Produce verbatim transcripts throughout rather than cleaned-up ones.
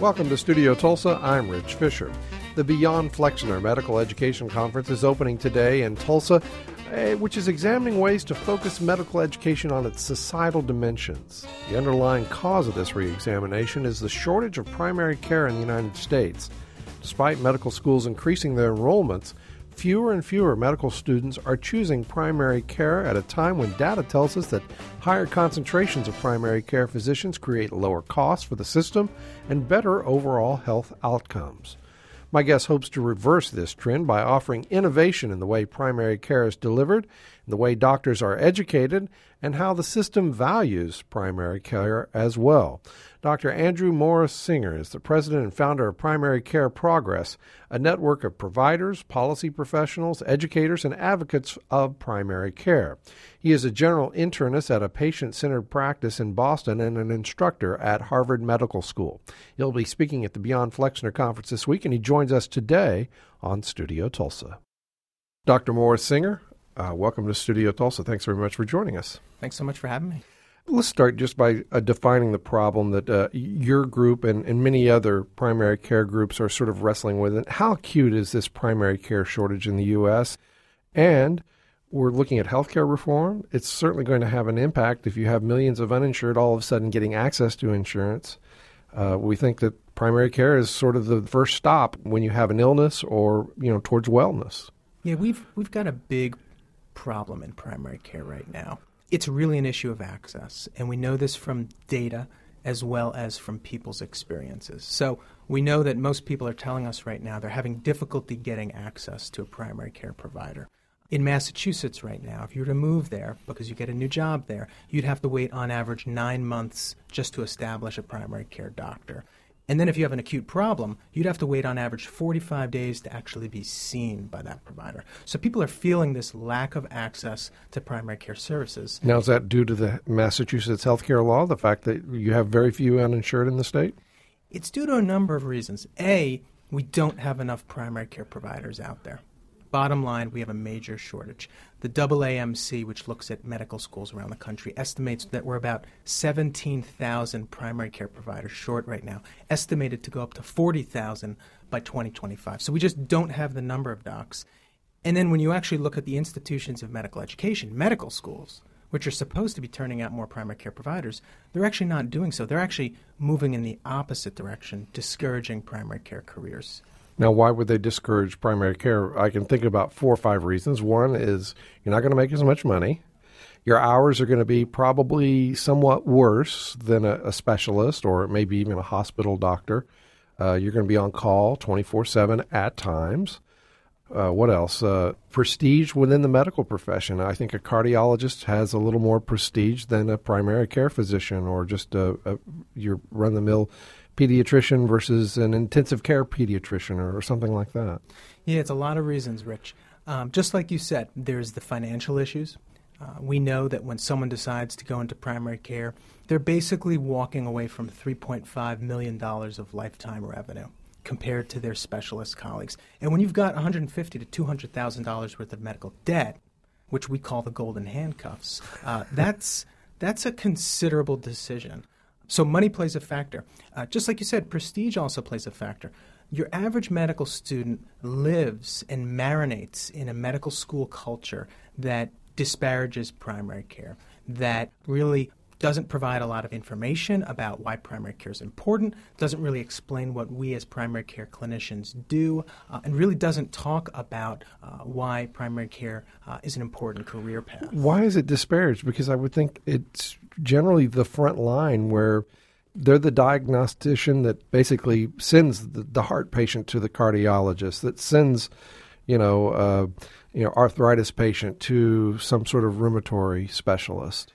Welcome to Studio Tulsa. I'm Rich Fisher. The Beyond Flexner Medical Education Conference is opening today in Tulsa, which is examining ways to focus medical education on its societal dimensions. The underlying cause of this reexamination is the shortage of primary care in the United States. Despite medical schools increasing their enrollments, fewer and fewer medical students are choosing primary care at a time when data tells us that higher concentrations of primary care physicians create lower costs for the system and better overall health outcomes. My guest hopes to reverse this trend by offering innovation in the way primary care is delivered, in the way doctors are educated, and how the system values primary care as well. Doctor Andrew Morris Singer is the president and founder of Primary Care Progress, a network of providers, policy professionals, educators, and advocates of primary care. He is a general internist at a patient-centered practice in Boston and an instructor at Harvard Medical School. He'll be speaking at the Beyond Flexner Conference this week, and he joins us today on Studio Tulsa. Doctor Morris Singer, uh, welcome to Studio Tulsa. Thanks very much for joining us. Thanks so much for having me. Let's start just by uh, defining the problem that uh, your group and, and many other primary care groups are sort of wrestling with. And how acute is this primary care shortage in the U S? And we're looking at healthcare reform. It's certainly going to have an impact if you have millions of uninsured all of a sudden getting access to insurance. Uh, we think that primary care is sort of the first stop when you have an illness or, you know, towards wellness. Yeah, we've we've got a big problem in primary care right now. It's really an issue of access, and we know this from data as well as from people's experiences. So we know that most people are telling us right now they're having difficulty getting access to a primary care provider. In Massachusetts right now, if you were to move there because you get a new job there, you'd have to wait on average nine months just to establish a primary care doctor. And then if you have an acute problem, you'd have to wait on average forty-five days to actually be seen by that provider. So people are feeling this lack of access to primary care services. Now, is that due to the Massachusetts healthcare law, the fact that you have very few uninsured in the state? It's due to a number of reasons. A, we don't have enough primary care providers out there. Bottom line, we have a major shortage. The A A M C, which looks at medical schools around the country, estimates that we're about seventeen thousand primary care providers short right now, estimated to go up to forty thousand by twenty twenty-five. So we just don't have the number of docs. And then when you actually look at the institutions of medical education, medical schools, which are supposed to be turning out more primary care providers, they're actually not doing so. They're actually moving in the opposite direction, discouraging primary care careers. Now, why would they discourage primary care? I can think about four or five reasons. One is you're not going to make as much money. Your hours are going to be probably somewhat worse than a, a specialist or maybe even a hospital doctor. Uh, you're going to be on call twenty-four seven at times. Uh, what else? Uh, prestige within the medical profession. I think a cardiologist has a little more prestige than a primary care physician or just a, a your run-of-the-mill pediatrician versus an intensive care pediatrician or, or something like that. Yeah, it's a lot of reasons, Rich. Um, just like you said, there's the financial issues. Uh, we know that when someone decides to go into primary care, they're basically walking away from three point five million dollars of lifetime revenue compared to their specialist colleagues. And when you've got one hundred fifty thousand to two hundred thousand dollars worth of medical debt, which we call the golden handcuffs, uh, that's that's a considerable decision. So money plays a factor. Uh, just like you said, prestige also plays a factor. Your average medical student lives and marinates in a medical school culture that disparages primary care, that really doesn't provide a lot of information about why primary care is important, doesn't really explain what we as primary care clinicians do, uh, and really doesn't talk about uh, why primary care uh, is an important career path. Why is it disparaged? Because I would think it's generally the front line where they're the diagnostician that basically sends the, the heart patient to the cardiologist, that sends, you know, uh, you know, arthritis patient to some sort of rheumatory specialist.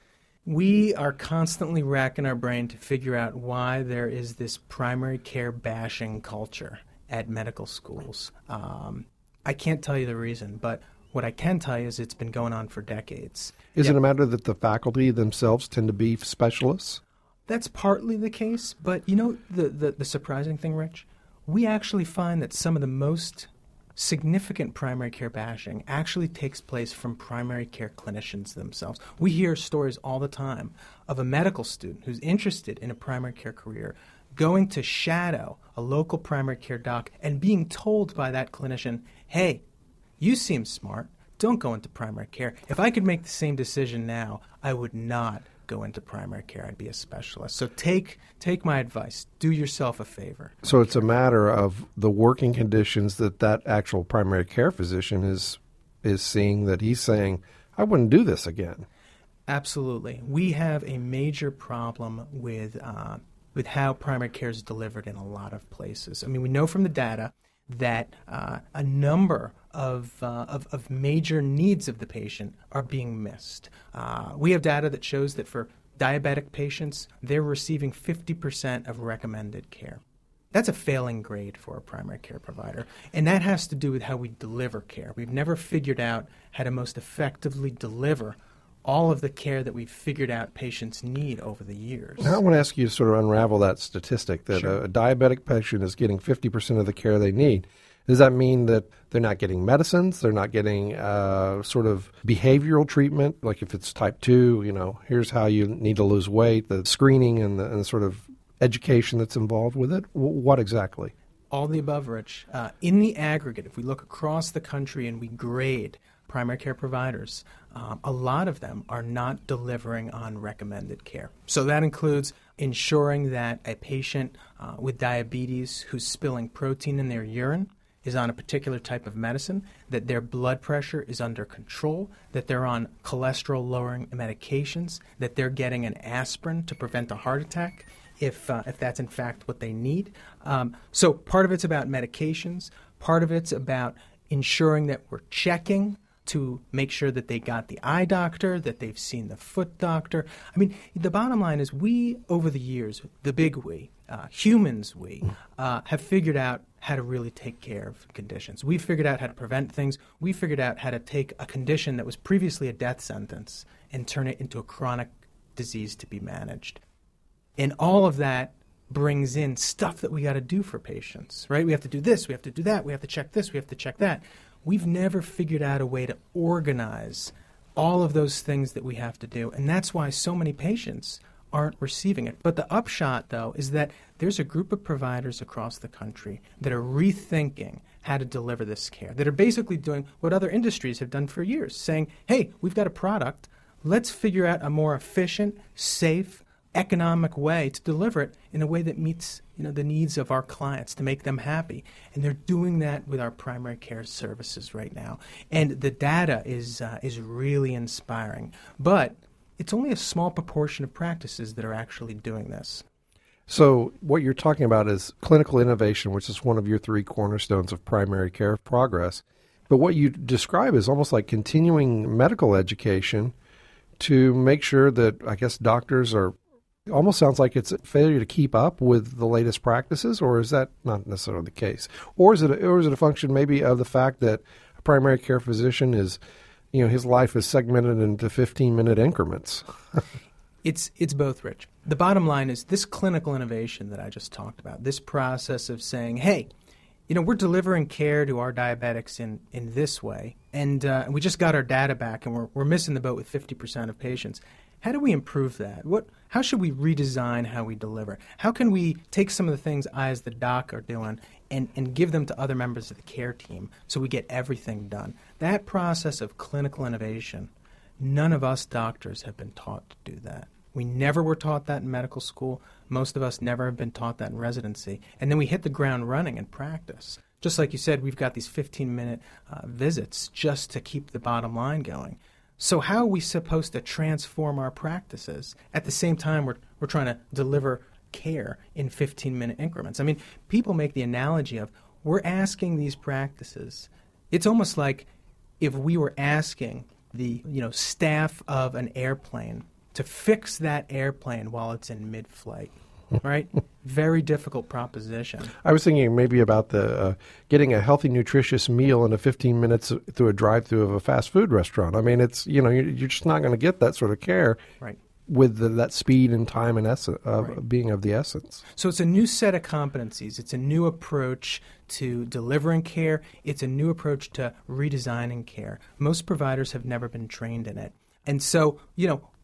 We are constantly racking our brain to figure out why there is this primary care bashing culture at medical schools. Um, I can't tell you the reason, but what I can tell you is it's been going on for decades. Is yep. it a matter that the faculty themselves tend to be specialists? That's partly the case, but you know the, the, the surprising thing, Rich? We actually find that some of the most significant primary care bashing actually takes place from primary care clinicians themselves. We hear stories all the time of a medical student who's interested in a primary care career going to shadow a local primary care doc and being told by that clinician, hey, you seem smart, don't go into primary care. If I could make the same decision now, I would not go into primary care. I'd be a specialist. So take take my advice. Do yourself a favor. So it's a matter of the working conditions that that actual primary care physician is is seeing, that he's saying, I wouldn't do this again. Absolutely. We have a major problem with uh, with how primary care is delivered in a lot of places. I mean, we know from the data that uh, a number of, uh, of of major needs of the patient are being missed. Uh, we have data that shows that for diabetic patients, they're receiving fifty percent of recommended care. That's a failing grade for a primary care provider, and that has to do with how we deliver care. We've never figured out how to most effectively deliver all of the care that we've figured out patients need over the years. Now I want to ask you to sort of unravel that statistic that Sure. a, a diabetic patient is getting fifty percent of the care they need. Does that mean that they're not getting medicines? They're not getting uh, sort of behavioral treatment? Like if it's type two, you know, here's how you need to lose weight, the screening and the, and the sort of education that's involved with it? W- what exactly? All the above, Rich. Uh, in the aggregate, if we look across the country and we grade primary care providers, um, a lot of them are not delivering on recommended care. So that includes ensuring that a patient uh, with diabetes who's spilling protein in their urine is on a particular type of medicine, that their blood pressure is under control, that they're on cholesterol-lowering medications, that they're getting an aspirin to prevent a heart attack, if uh, if that's in fact what they need. Um, so part of it's about medications. Part of it's about ensuring that we're checking to make sure that they got the eye doctor, that they've seen the foot doctor. I mean, the bottom line is we, over the years, the big we, uh, humans we, uh, have figured out how to really take care of conditions. We figured out how to prevent things. We figured out how to take a condition that was previously a death sentence and turn it into a chronic disease to be managed. And all of that brings in stuff that we got to do for patients, right? We have to do this, we have to do that, we have to check this, we have to check that. We've never figured out a way to organize all of those things that we have to do, and that's why so many patients aren't receiving it. But the upshot, though, is that there's a group of providers across the country that are rethinking how to deliver this care, that are basically doing what other industries have done for years, saying, hey, we've got a product, let's figure out a more efficient, safe, economic way to deliver it in a way that meets, you know, the needs of our clients, to make them happy. And they're doing that with our primary care services right now. And the data is uh, is really inspiring. But it's only a small proportion of practices that are actually doing this. So what you're talking about is clinical innovation, which is one of your three cornerstones of primary care progress. But what you describe is almost like continuing medical education to make sure that, I guess, doctors are, almost sounds like it's a failure to keep up with the latest practices, or is that not necessarily the case? Or is it a, or is it a function maybe of the fact that a primary care physician is, you know, his life is segmented into fifteen-minute increments? It's it's both, Rich. The bottom line is this clinical innovation that I just talked about, this process of saying, hey, you know, we're delivering care to our diabetics in, in this way, and uh, we just got our data back, and we're we're missing the boat with fifty percent of patients. How do we improve that? What? How should we redesign how we deliver? How can we take some of the things I as the doc are doing and, and give them to other members of the care team so we get everything done? That process of clinical innovation, none of us doctors have been taught to do that. We never were taught that in medical school. Most of us never have been taught that in residency. And then we hit the ground running in practice. Just like you said, we've got these fifteen-minute uh, visits just to keep the bottom line going. So how are we supposed to transform our practices at the same time we're we're trying to deliver care in fifteen-minute increments? I mean, people make the analogy of we're asking these practices. It's almost like if we were asking the, you know, staff of an airplane to fix that airplane while it's in mid-flight, right? Very difficult proposition. I was thinking maybe about the uh, getting a healthy, nutritious meal in a fifteen minutes through a drive-through of a fast food restaurant. I mean, it's, you know, you're, you're just not going to get that sort of care Right. with the, that speed and time and essence of Right. being of the essence. So it's a new set of competencies. It's a new approach to delivering care. It's a new approach to redesigning care. Most providers have never been trained in it. And so, you know,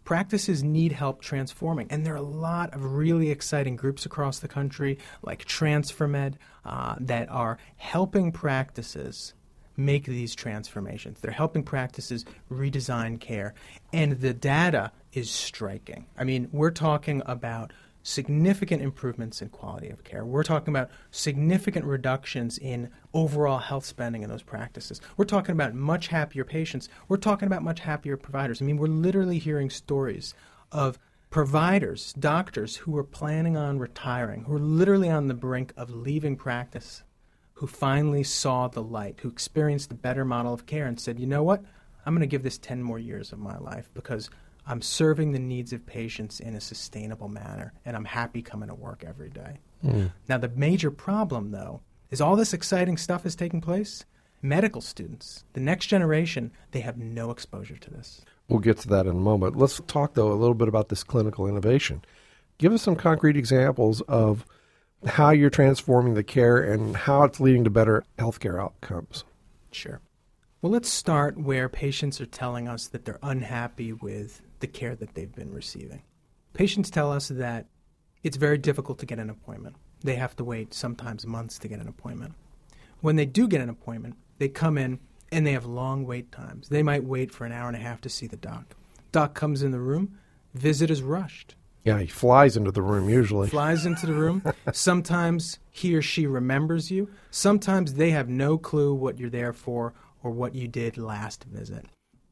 practices need help transforming. And there are a lot of really exciting groups across the country, like TransferMed, uh, that are helping practices make these transformations. They're helping practices redesign care. And the data is striking. I mean, we're talking about significant improvements in quality of care. We're talking about significant reductions in overall health spending in those practices. We're talking about much happier patients. We're talking about much happier providers. I mean, we're literally hearing stories of providers, doctors who are planning on retiring, who are literally on the brink of leaving practice, who finally saw the light, who experienced a better model of care and said, you know what, I'm going to give this ten more years of my life because I'm serving the needs of patients in a sustainable manner, and I'm happy coming to work every day. Mm. Now, the major problem, though, is all this exciting stuff is taking place. Medical students, the next generation, they have no exposure to this. We'll get to that in a moment. Let's talk, though, a little bit about this clinical innovation. Give us some concrete examples of how you're transforming the care and how it's leading to better healthcare outcomes. Sure. Well, let's start where patients are telling us that they're unhappy with the care that they've been receiving. Patients tell us that it's very difficult to get an appointment. They have to wait sometimes months to get an appointment. When they do get an appointment, they come in and they have long wait times. They might wait for an hour and a half to see the doc. Doc comes in the room, visit is rushed. Yeah, he flies into the room usually. Flies into the room. Sometimes he or she remembers you. Sometimes they have no clue what you're there for or what you did last visit.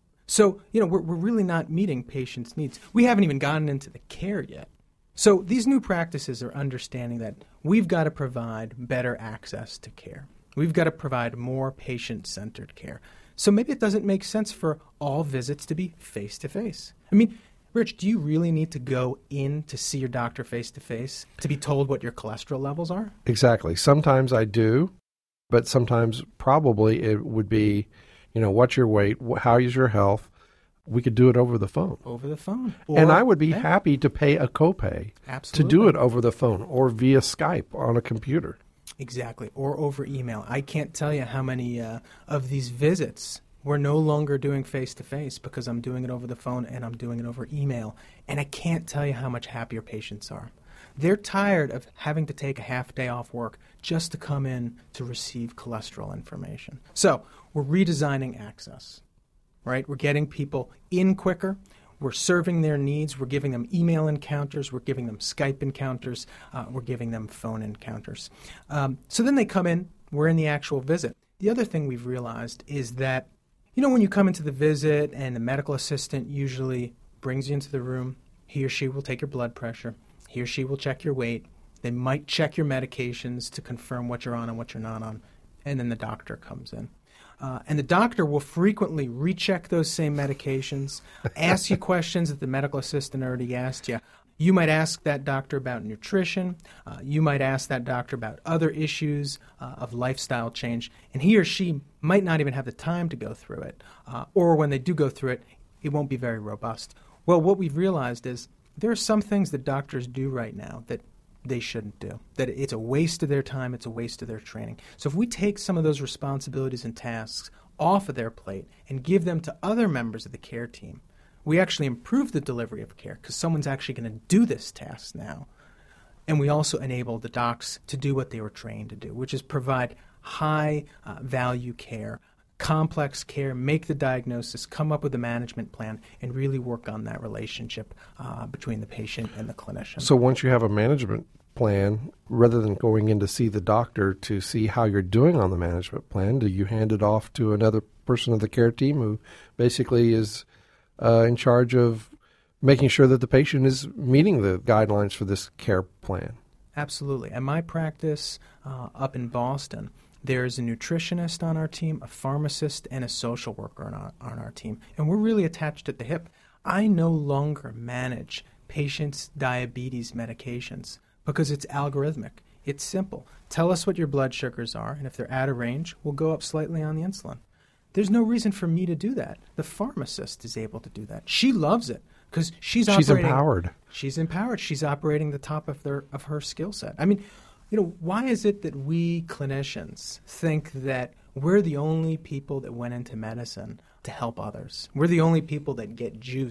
So, you know, we're, we're really not meeting patients' needs. We haven't even gotten into the care yet. So these new practices are understanding that we've got to provide better access to care. We've got to provide more patient-centered care. So maybe it doesn't make sense for all visits to be face-to-face. I mean, Rich, do you really need to go in to see your doctor face-to-face to be told what your cholesterol levels are? Exactly. Sometimes I do, but sometimes probably it would be, you know, what's your weight? How is your health? We could do it over the phone. Over the phone. Or, and I would be yeah. happy to pay a copay Absolutely. to do it over the phone or via Skype on a computer. Exactly, or over email. I can't tell you how many uh, of these visits we're no longer doing face-to-face because I'm doing it over the phone and I'm doing it over email. And I can't tell you how much happier patients are. They're tired of having to take a half day off work just to come in to receive cholesterol information. So we're redesigning access, right? We're getting people in quicker. We're serving their needs. We're giving them email encounters. We're giving them Skype encounters. Uh, we're giving them phone encounters. Um, so then they come in. We're in the actual visit. The other thing we've realized is that, you know, when you come into the visit and the medical assistant usually brings you into the room, he or she will take your blood pressure. He or she will check your weight. They might check your medications to confirm what you're on and what you're not on. And then the doctor comes in. Uh, and the doctor will frequently recheck those same medications, ask you questions that the medical assistant already asked you. You might ask that doctor about nutrition. Uh, you might ask that doctor about other issues uh, of lifestyle change. And he or she might not even have the time to go through it. Uh, or when they do go through it, it won't be very robust. Well, what we've realized is there are some things that doctors do right now that they shouldn't do, that it's a waste of their time, it's a waste of their training. So if we take some of those responsibilities and tasks off of their plate and give them to other members of the care team, we actually improve the delivery of care because someone's actually going to do this task now. And we also enable the docs to do what they were trained to do, which is provide high uh, value care, complex care, make the diagnosis, come up with a management plan, and really work on that relationship uh, between the patient and the clinician. So once you have a management plan, rather than going in to see the doctor to see how you're doing on the management plan, do you hand it off to another person of the care team who basically is uh, in charge of making sure that the patient is meeting the guidelines for this care plan? Absolutely. At my practice uh, up in Boston, there's a nutritionist on our team, a pharmacist, and a social worker on our, on our team. And we're really attached at the hip. I no longer manage patients' diabetes medications because it's algorithmic. It's simple. Tell us what your blood sugars are, and if they're out of range, we'll go up slightly on the insulin. There's no reason for me to do that. The pharmacist is able to do that. She loves it because she's, she's operating. She's empowered. She's empowered. She's operating the top of their of her skill set. I mean, you know, why is it that we clinicians think that we're the only people that went into medicine to help others? We're the only people that get juice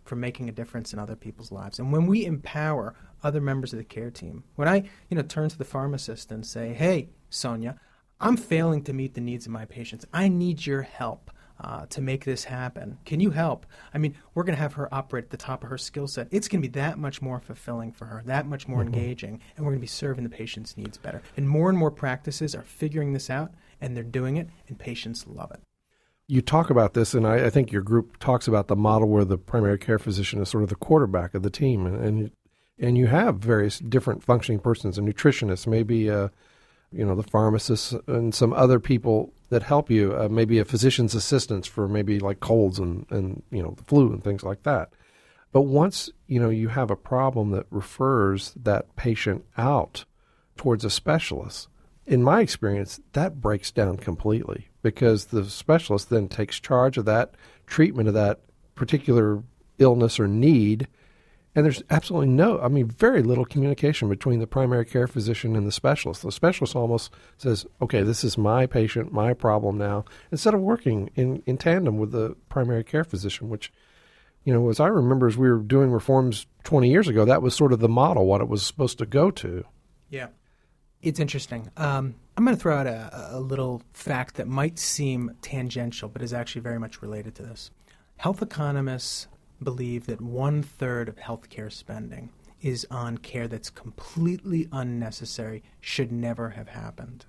for making a difference in other people's lives. And when we empower other members of the care team, when I, you know, turn to the pharmacist and say, hey, Sonia, I'm failing to meet the needs of my patients. I need your help uh, to make this happen. Can you help? I mean, we're going to have her operate at the top of her skill set. It's going to be that much more fulfilling for her, that much more mm-hmm. engaging, and we're going to be serving the patient's needs better. And more and more practices are figuring this out, and they're doing it, and patients love it. You talk about this, and I, I think your group talks about the model where the primary care physician is sort of the quarterback of the team, and and, and you have various different functioning persons, a nutritionist, maybe a, you know, the pharmacist, and some other people that help you, uh, maybe a physician's assistant for maybe like colds and, and, you know, the flu and things like that. But once, you know, you have a problem that refers that patient out towards a specialist, in my experience, that breaks down completely because the specialist then takes charge of that treatment of that particular illness or need. And there's absolutely no, I mean, very little communication between the primary care physician and the specialist. The specialist almost says, okay, this is my patient, my problem now, instead of working in, in tandem with the primary care physician, which, you know, as I remember, as we were doing reforms twenty years ago, that was sort of the model, what it was supposed to go to. Yeah. It's interesting. Um, I'm going to throw out a, a little fact that might seem tangential, but is actually very much related to this. Health economists believe that one-third of healthcare spending is on care that's completely unnecessary, should never have happened.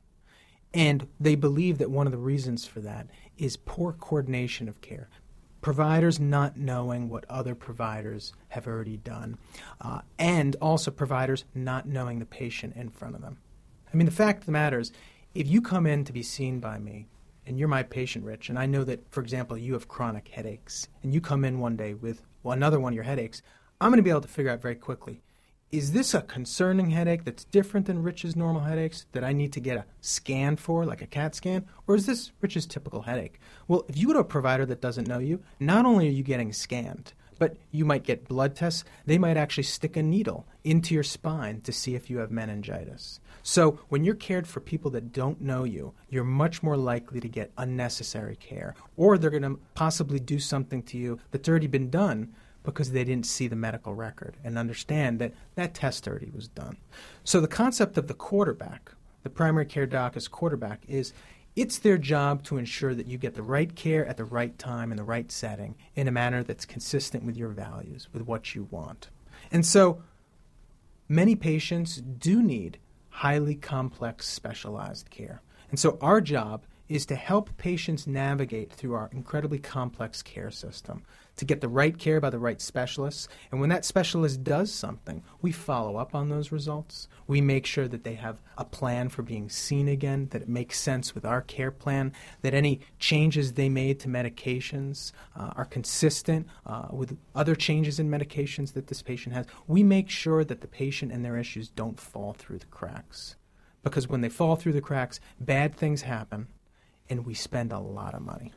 And they believe that one of the reasons for that is poor coordination of care. Providers not knowing what other providers have already done, uh, and also providers not knowing the patient in front of them. I mean, the fact of the matter is, if you come in to be seen by me, and you're my patient, Rich, and I know that, for example, you have chronic headaches, and you come in one day with well, another one of your headaches, I'm going to be able to figure out very quickly, is this a concerning headache that's different than Rich's normal headaches that I need to get a scan for, like a CAT scan, or is this Rich's typical headache? Well, if you go to a provider that doesn't know you, not only are you getting scanned, but you might get blood tests. They might actually stick a needle into your spine to see if you have meningitis. So when you're cared for people that don't know you, you're much more likely to get unnecessary care, or they're going to possibly do something to you that's already been done because they didn't see the medical record and understand that that test already was done. So the concept of the quarterback, the primary care doc as quarterback, is it's their job to ensure that you get the right care at the right time in the right setting in a manner that's consistent with your values, with what you want. And so many patients do need highly complex, specialized care. And so our job is to help patients navigate through our incredibly complex care system, to get the right care by the right specialists. And when that specialist does something, we follow up on those results. We make sure that they have a plan for being seen again, that it makes sense with our care plan, that any changes they made to medications uh, are consistent uh, with other changes in medications that this patient has. We make sure that the patient and their issues don't fall through the cracks. Because when they fall through the cracks, bad things happen, and we spend a lot of money.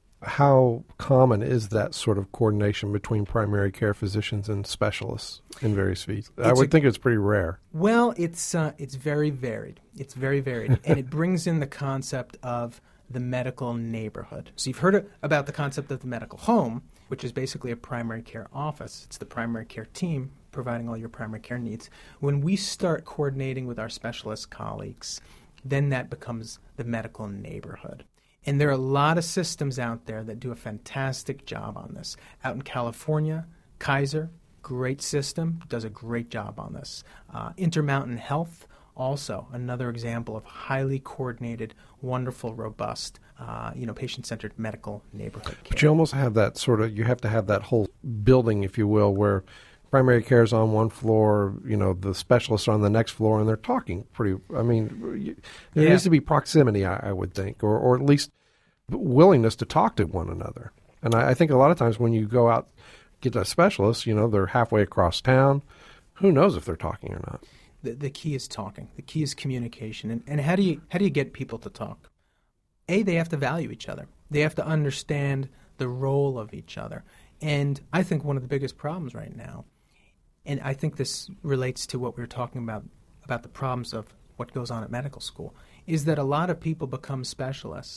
How common is that sort of coordination between primary care physicians and specialists in various fields? I would a, think it's pretty rare. Well, it's uh, it's very varied. It's very varied, and it brings in the concept of the medical neighborhood. So you've heard about the concept of the medical home, which is basically a primary care office. It's the primary care team providing all your primary care needs. When we start coordinating with our specialist colleagues, then that becomes the medical neighborhood. And there are a lot of systems out there that do a fantastic job on this. Out in California, Kaiser, great system, does a great job on this. Uh, Intermountain Health, also another example of highly coordinated, wonderful, robust, uh, you know, patient-centered medical neighborhood care. But you almost have that sort of, you have to have that whole building, if you will, where primary care is on one floor, you know, the specialists are on the next floor, and they're talking pretty, I mean, there yeah. needs to be proximity, I, I would think, or, or at least willingness to talk to one another. And I, I think a lot of times when you go out, get a specialist, you know, they're halfway across town. Who knows if they're talking or not? The, the key is talking. The key is communication. And, and how do you how do you get people to talk? A, they have to value each other. They have to understand the role of each other. And I think one of the biggest problems right now, and I think this relates to what we were talking about, about the problems of what goes on at medical school, is that a lot of people become specialists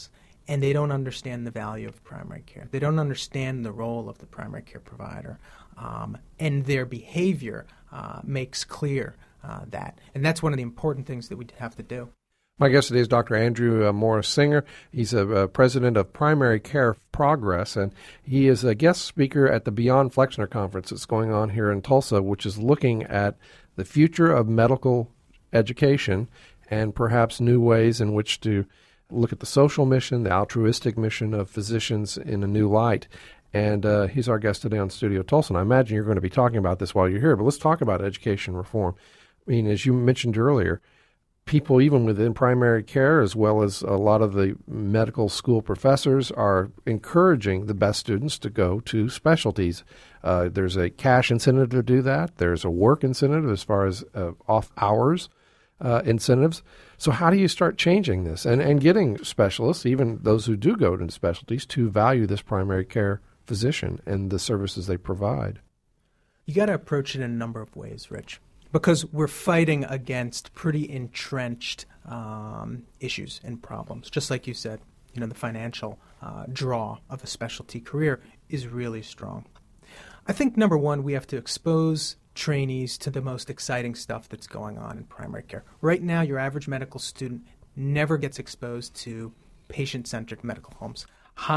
and they don't understand the value of primary care. They don't understand the role of the primary care provider, um, and their behavior uh, makes clear uh, that. And that's one of the important things that we have to do. My guest today is Doctor Andrew uh, Morris Singer. He's a, a president of Primary Care Progress, and he is a guest speaker at the Beyond Flexner Conference that's going on here in Tulsa, which is looking at the future of medical education and perhaps new ways in which to look at the social mission, the altruistic mission of physicians in a new light. And uh, he's our guest today on Studio Tulsa. And I imagine you're going to be talking about this while you're here, but let's talk about education reform. I mean, as you mentioned earlier, people even within primary care, as well as a lot of the medical school professors, are encouraging the best students to go to specialties. Uh, there's a cash incentive to do that. There's a work incentive as far as uh, off hours uh, incentives. So how do you start changing this and, and getting specialists, even those who do go into specialties, to value this primary care physician and the services they provide? You got to approach it in a number of ways, Rich, because we're fighting against pretty entrenched um, issues and problems. Just like you said, you know, the financial uh, draw of a specialty career is really strong. I think, number one, we have to expose trainees to the most exciting stuff that's going on in primary care. Right now, your average medical student never gets exposed to patient-centered medical homes,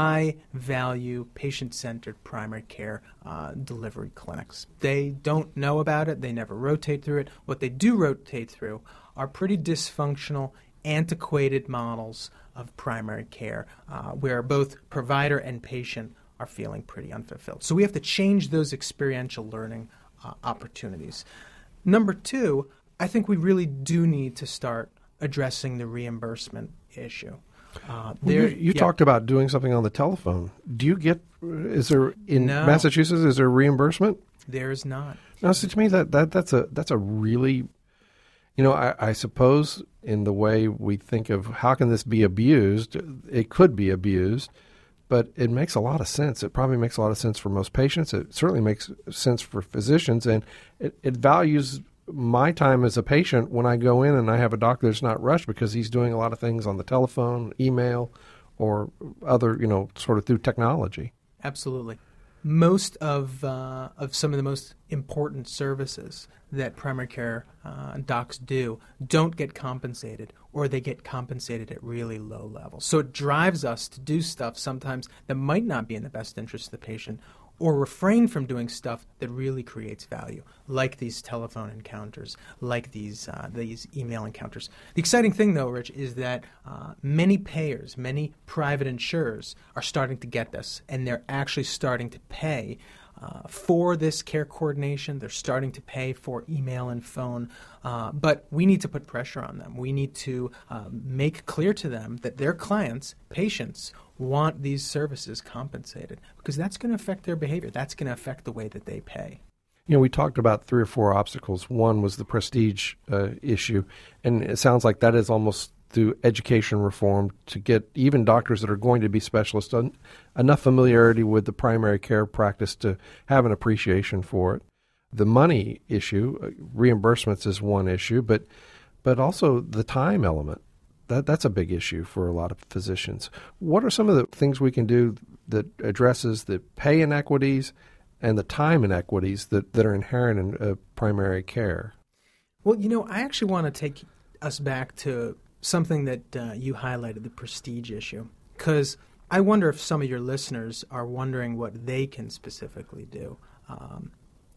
high-value, patient-centered primary care uh, delivery clinics. They don't know about it. They never rotate through it. What they do rotate through are pretty dysfunctional, antiquated models of primary care uh, where both provider and patient are feeling pretty unfulfilled. So we have to change those experiential learning uh, opportunities. Number two, I think we really do need to start addressing the reimbursement issue. Uh, there, well, you you yeah. talked about doing something on the telephone. Do you get, is there, in No. Massachusetts, is there reimbursement? There is not. No, so to me, that, that that's a that's a really, you know, I, I suppose in the way we think of how can this be abused, it could be abused, but it makes a lot of sense. It probably makes a lot of sense for most patients. It certainly makes sense for physicians, and it, it values my time as a patient when I go in and I have a doctor that's not rushed because he's doing a lot of things on the telephone, email, or other, you know, sort of through technology. Absolutely. Most of uh, of some of the most important services that primary care uh, docs do don't get compensated, or they get compensated at really low levels. So it drives us to do stuff sometimes that might not be in the best interest of the patient, or refrain from doing stuff that really creates value, like these telephone encounters, like these uh, these email encounters. The exciting thing, though, Rich, is that uh, many payers, many private insurers are starting to get this, and they're actually starting to pay uh, for this care coordination. They're starting to pay for email and phone, uh, but we need to put pressure on them. We need to uh, make clear to them that their clients, patients, want these services compensated, because that's going to affect their behavior. That's going to affect the way that they pay. You know, we talked about three or four obstacles. One was the prestige uh, issue, and it sounds like that is almost through education reform to get even doctors that are going to be specialists en- enough familiarity with the primary care practice to have an appreciation for it. The money issue, uh, reimbursements is one issue, but but also the time element. That that's a big issue for a lot of physicians. What are some of the things we can do that addresses the pay inequities and the time inequities that, that are inherent in uh, primary care? Well, you know, I actually want to take us back to something that uh, you highlighted, the prestige issue, because I wonder if some of your listeners are wondering what they can specifically do. Um,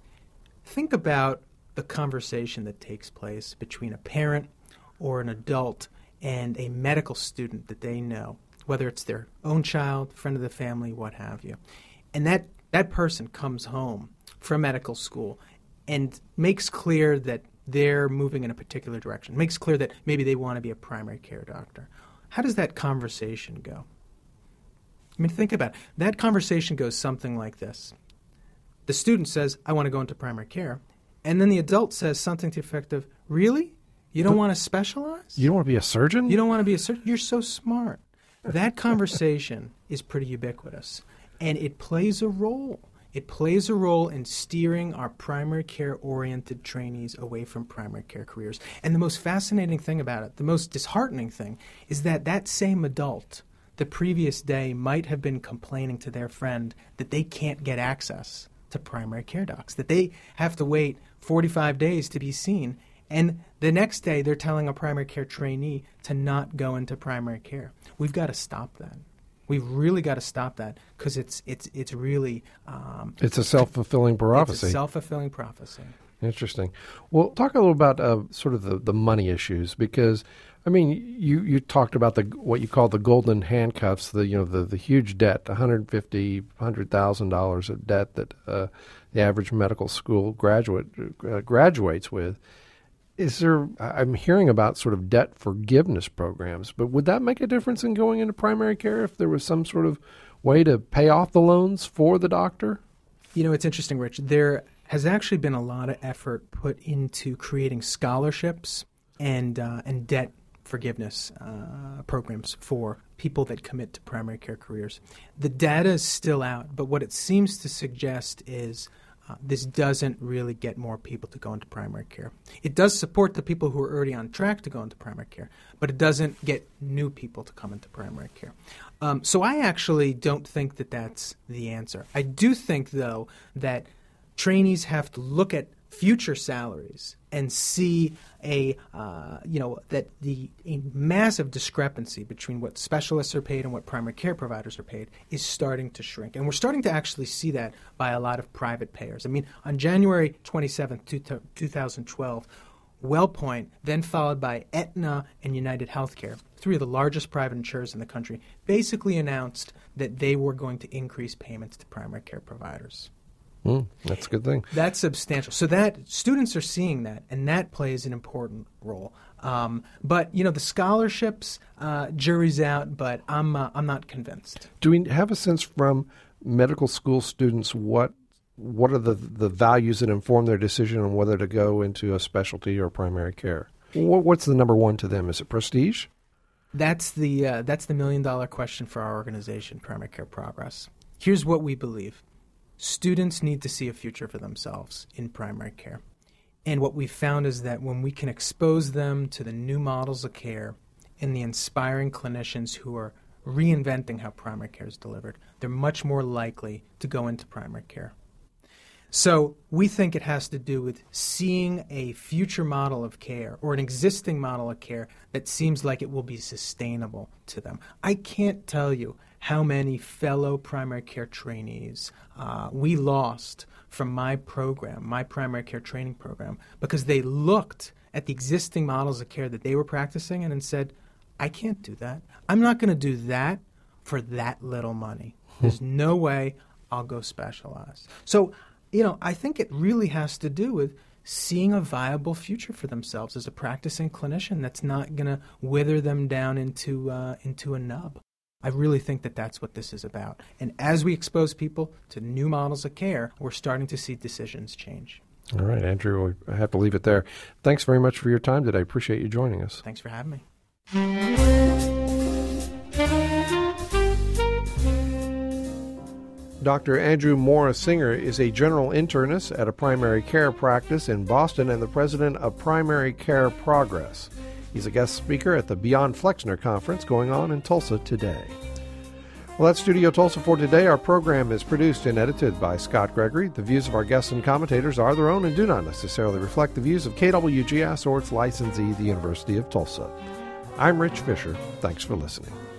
think about the conversation that takes place between a parent or an adult and a medical student that they know, whether it's their own child, friend of the family, what have you. And that, that person comes home from medical school and makes clear that they're moving in a particular direction, makes clear that maybe they want to be a primary care doctor. How does that conversation go? I mean, think about it. That conversation goes something like this. The student says, I want to go into primary care. And then the adult says something to the effect of, really? You don't want to specialize? You don't want to be a surgeon? You don't want to be a surgeon? You're so smart. That conversation is pretty ubiquitous, and it plays a role. It plays a role in steering our primary care-oriented trainees away from primary care careers. And the most fascinating thing about it, the most disheartening thing, is that that same adult, the previous day might have been complaining to their friend that they can't get access to primary care docs, that they have to wait forty-five days to be seen. And the next day, they're telling a primary care trainee to not go into primary care. We've got to stop that. We've really got to stop that because it's it's it's really um, it's a self-fulfilling prophecy. It's a self-fulfilling prophecy. Interesting. Well, talk a little about uh, sort of the, the money issues, because I mean, you, you talked about the what you call the golden handcuffs, the you know the, the huge debt, one hundred fifty thousand dollars, one hundred thousand dollars of debt that uh, the average medical school graduate uh, graduates with. Is there? I'm hearing about sort of debt forgiveness programs, but would that make a difference in going into primary care if there was some sort of way to pay off the loans for the doctor? You know, it's interesting, Rich. There has actually been a lot of effort put into creating scholarships and uh, and debt forgiveness uh, programs for people that commit to primary care careers. The data is still out, but what it seems to suggest is uh, this doesn't really get more people to go into primary care. It does support the people who are already on track to go into primary care, but it doesn't get new people to come into primary care. Um, so I actually don't think that that's the answer. I do think, though, that trainees have to look at future salaries and see a uh, you know that the a massive discrepancy between what specialists are paid and what primary care providers are paid is starting to shrink, and we're starting to actually see that by a lot of private payers. I mean, on January twenty-seventh, two thousand twelve, WellPoint, then followed by Aetna and United Healthcare, three of the largest private insurers in the country, basically announced that they were going to increase payments to primary care providers. Mm, that's a good thing. That's substantial. So that students are seeing that, and that plays an important role. Um, but you know, the scholarships, uh, jury's out. But I'm uh, I'm not convinced. Do we have a sense from medical school students what what are the the values that inform their decision on whether to go into a specialty or primary care? What, what's the number one to them? Is it prestige? That's the uh, that's the million dollar question for our organization, Primary Care Progress. Here's what we believe. Students need to see a future for themselves in primary care. And what we've found is that when we can expose them to the new models of care and the inspiring clinicians who are reinventing how primary care is delivered, they're much more likely to go into primary care. So we think it has to do with seeing a future model of care or an existing model of care that seems like it will be sustainable to them. I can't tell you how many fellow primary care trainees uh, we lost from my program, my primary care training program, because they looked at the existing models of care that they were practicing and then said, I can't do that. I'm not going to do that for that little money. There's no way I'll go specialized. So, you know, I think it really has to do with seeing a viable future for themselves as a practicing clinician that's not going to wither them down into uh, into a nub. I really think that that's what this is about. And as we expose people to new models of care, we're starting to see decisions change. All right, Andrew, I have to leave it there. Thanks very much for your time today. I appreciate you joining us. Thanks for having me. Doctor Andrew Morris Singer is a general internist at a primary care practice in Boston and the president of Primary Care Progress. He's a guest speaker at the Beyond Flexner Conference going on in Tulsa today. Well, that's Studio Tulsa for today. Our program is produced and edited by Scott Gregory. The views of our guests and commentators are their own and do not necessarily reflect the views of K W G S or its licensee, the University of Tulsa. I'm Rich Fisher. Thanks for listening.